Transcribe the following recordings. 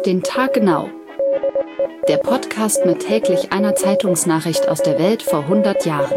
Auf den Tag genau. Der Podcast mit täglich einer Zeitungsnachricht aus der Welt vor 100 Jahren.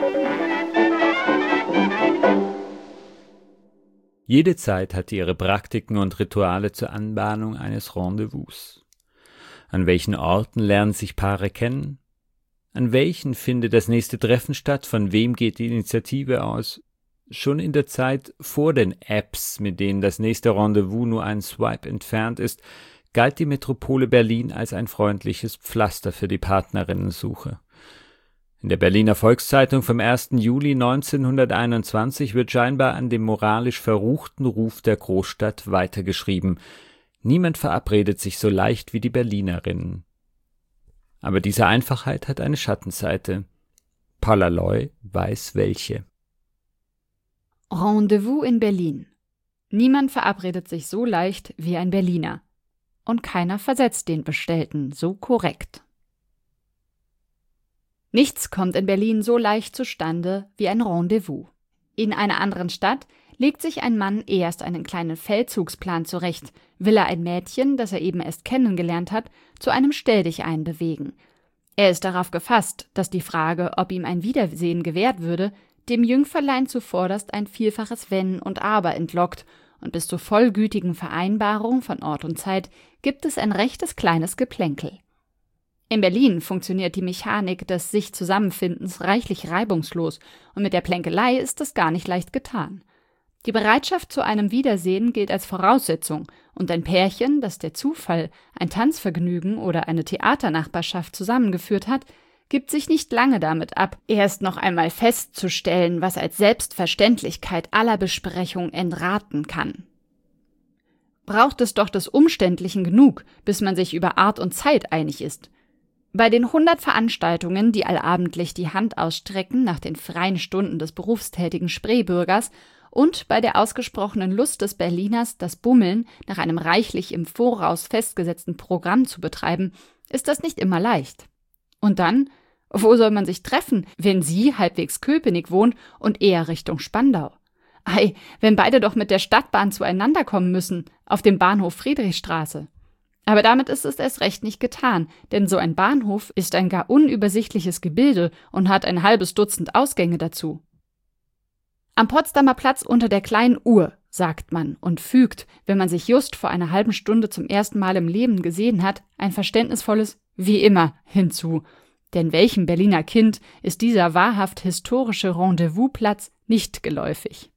Jede Zeit hatte ihre Praktiken und Rituale zur Anbahnung eines Rendezvous. An welchen Orten lernen sich Paare kennen? An welchen findet das nächste Treffen statt? Von wem geht die Initiative aus? Schon in der Zeit vor den Apps, mit denen das nächste Rendezvous nur einen Swipe entfernt ist, galt die Metropole Berlin als ein freundliches Pflaster für die Partnerinnensuche. In der Berliner Volkszeitung vom 1. Juli 1921 wird scheinbar an dem moralisch verruchten Ruf der Großstadt weitergeschrieben. Niemand verabredet sich so leicht wie die Berlinerinnen. Aber diese Einfachheit hat eine Schattenseite. Paula Loy weiß welche. Rendezvous in Berlin. Niemand verabredet sich so leicht wie ein Berliner. Und keiner versetzt den Bestellten so korrekt. Nichts kommt in Berlin so leicht zustande wie ein Rendezvous. In einer anderen Stadt legt sich ein Mann erst einen kleinen Feldzugsplan zurecht, will er ein Mädchen, das er eben erst kennengelernt hat, zu einem Stelldichein bewegen. Er ist darauf gefasst, dass die Frage, ob ihm ein Wiedersehen gewährt würde, dem Jüngferlein zuvorderst ein vielfaches Wenn und Aber entlockt, und bis zur vollgültigen Vereinbarung von Ort und Zeit gibt es ein rechtes kleines Geplänkel. In Berlin funktioniert die Mechanik des Sich-Zusammenfindens reichlich reibungslos, und mit der Plänkelei ist es gar nicht leicht getan. Die Bereitschaft zu einem Wiedersehen gilt als Voraussetzung, und ein Pärchen, das der Zufall, ein Tanzvergnügen oder eine Theaternachbarschaft zusammengeführt hat, gibt sich nicht lange damit ab, erst noch einmal festzustellen, was als Selbstverständlichkeit aller Besprechung entraten kann. Braucht es doch des Umständlichen genug, bis man sich über Art und Zeit einig ist. Bei den 100 Veranstaltungen, die allabendlich die Hand ausstrecken nach den freien Stunden des berufstätigen Spreebürgers, und bei der ausgesprochenen Lust des Berliners, das Bummeln nach einem reichlich im Voraus festgesetzten Programm zu betreiben, ist das nicht immer leicht. Und dann, wo soll man sich treffen, wenn sie halbwegs Köpenick wohnt und eher Richtung Spandau? Ei, wenn beide doch mit der Stadtbahn zueinander kommen müssen, auf dem Bahnhof Friedrichstraße. Aber damit ist es erst recht nicht getan, denn so ein Bahnhof ist ein gar unübersichtliches Gebilde und hat ein halbes Dutzend Ausgänge dazu. Am Potsdamer Platz unter der kleinen Uhr, sagt man und fügt, wenn man sich just vor einer halben Stunde zum ersten Mal im Leben gesehen hat, ein verständnisvolles wie immer hinzu. Denn welchem Berliner Kind ist dieser wahrhaft historische Rendezvousplatz nicht geläufig?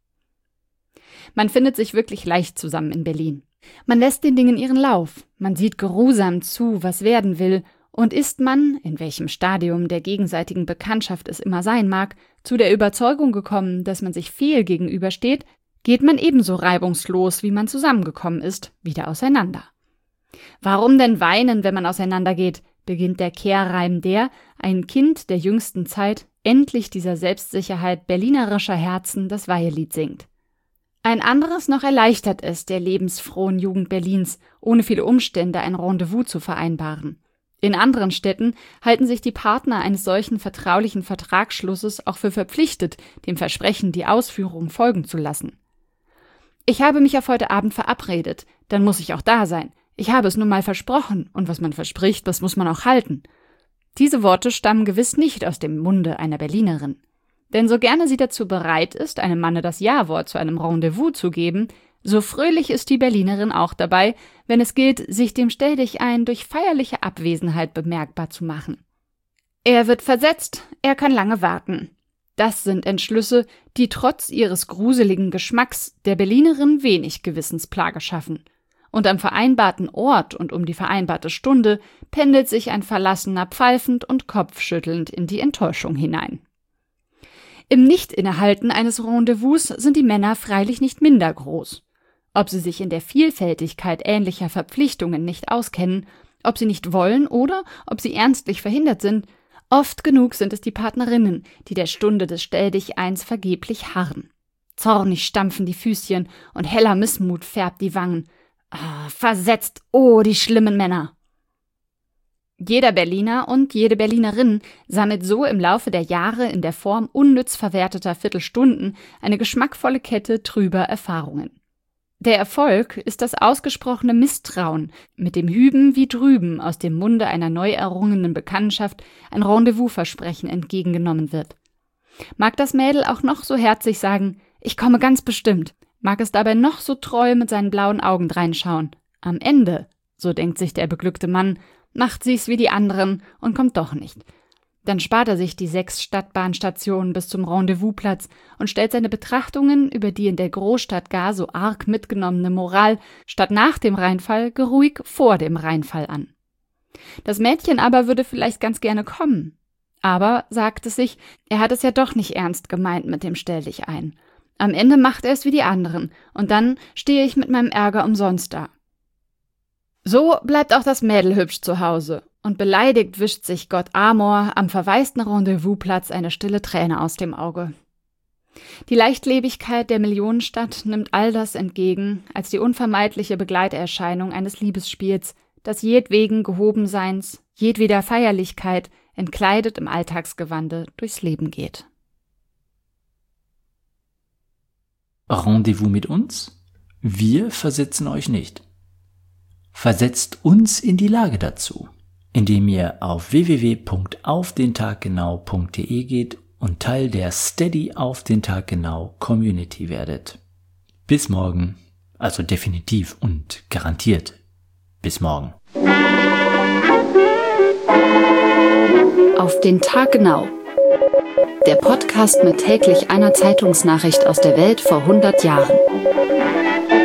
Man findet sich wirklich leicht zusammen in Berlin. Man lässt den Dingen ihren Lauf, man sieht geruhsam zu, was werden will, und ist man, in welchem Stadium der gegenseitigen Bekanntschaft es immer sein mag, zu der Überzeugung gekommen, dass man sich fehl gegenübersteht, geht man ebenso reibungslos, wie man zusammengekommen ist, wieder auseinander. Warum denn weinen, wenn man auseinandergeht, beginnt der Kehrreim, der, ein Kind der jüngsten Zeit, endlich dieser Selbstsicherheit berlinerischer Herzen das Weihelied singt. Ein anderes noch erleichtert es der lebensfrohen Jugend Berlins, ohne viele Umstände ein Rendezvous zu vereinbaren. In anderen Städten halten sich die Partner eines solchen vertraulichen Vertragsschlusses auch für verpflichtet, dem Versprechen die Ausführung folgen zu lassen. Ich habe mich auf heute Abend verabredet, dann muss ich auch da sein. Ich habe es nun mal versprochen, und was man verspricht, das muss man auch halten. Diese Worte stammen gewiss nicht aus dem Munde einer Berlinerin. Denn so gerne sie dazu bereit ist, einem Manne das Ja-Wort zu einem Rendezvous zu geben, so fröhlich ist die Berlinerin auch dabei, wenn es gilt, sich dem Stelldichein durch feierliche Abwesenheit bemerkbar zu machen. Er wird versetzt, er kann lange warten. Das sind Entschlüsse, die trotz ihres gruseligen Geschmacks der Berlinerin wenig Gewissensplage schaffen. Und am vereinbarten Ort und um die vereinbarte Stunde pendelt sich ein Verlassener pfeifend und kopfschüttelnd in die Enttäuschung hinein. Im Nicht-Innehalten eines Rendezvous sind die Männer freilich nicht minder groß. Ob sie sich in der Vielfältigkeit ähnlicher Verpflichtungen nicht auskennen, ob sie nicht wollen oder ob sie ernstlich verhindert sind, oft genug sind es die Partnerinnen, die der Stunde des Stelldicheins vergeblich harren. Zornig stampfen die Füßchen und heller Missmut färbt die Wangen. Versetzt, oh, die schlimmen Männer! Jeder Berliner und jede Berlinerin sammelt so im Laufe der Jahre in der Form unnütz verwerteter Viertelstunden eine geschmackvolle Kette trüber Erfahrungen. Der Erfolg ist das ausgesprochene Misstrauen, mit dem hüben wie drüben aus dem Munde einer neu errungenen Bekanntschaft ein Rendezvous-Versprechen entgegengenommen wird. Mag das Mädel auch noch so herzlich sagen, ich komme ganz bestimmt, mag es dabei noch so treu mit seinen blauen Augen dreinschauen. Am Ende, so denkt sich der beglückte Mann, macht sie's wie die anderen und kommt doch nicht. Dann spart er sich die 6 Stadtbahnstationen bis zum Rendezvousplatz und stellt seine Betrachtungen über die in der Großstadt gar so arg mitgenommene Moral statt nach dem Rheinfall geruhig vor dem Rheinfall an. Das Mädchen aber würde vielleicht ganz gerne kommen. Aber, sagt es sich, er hat es ja doch nicht ernst gemeint mit dem Stell dich ein. Am Ende macht er es wie die anderen und dann stehe ich mit meinem Ärger umsonst da. So bleibt auch das Mädel hübsch zu Hause. Und beleidigt wischt sich Gott Amor am verwaisten Rendezvousplatz eine stille Träne aus dem Auge. Die Leichtlebigkeit der Millionenstadt nimmt all das entgegen, als die unvermeidliche Begleiterscheinung eines Liebesspiels, das jedwegen Gehobenseins, jedweder Feierlichkeit, entkleidet im Alltagsgewande durchs Leben geht. Rendezvous mit uns? Wir versetzen euch nicht. Versetzt uns in die Lage dazu, indem ihr auf www.aufdentaggenau.de geht und Teil der Steady auf den Tag genau Community werdet. Bis morgen, also definitiv und garantiert bis morgen. Auf den Tag genau. Der Podcast mit täglich einer Zeitungsnachricht aus der Welt vor 100 Jahren.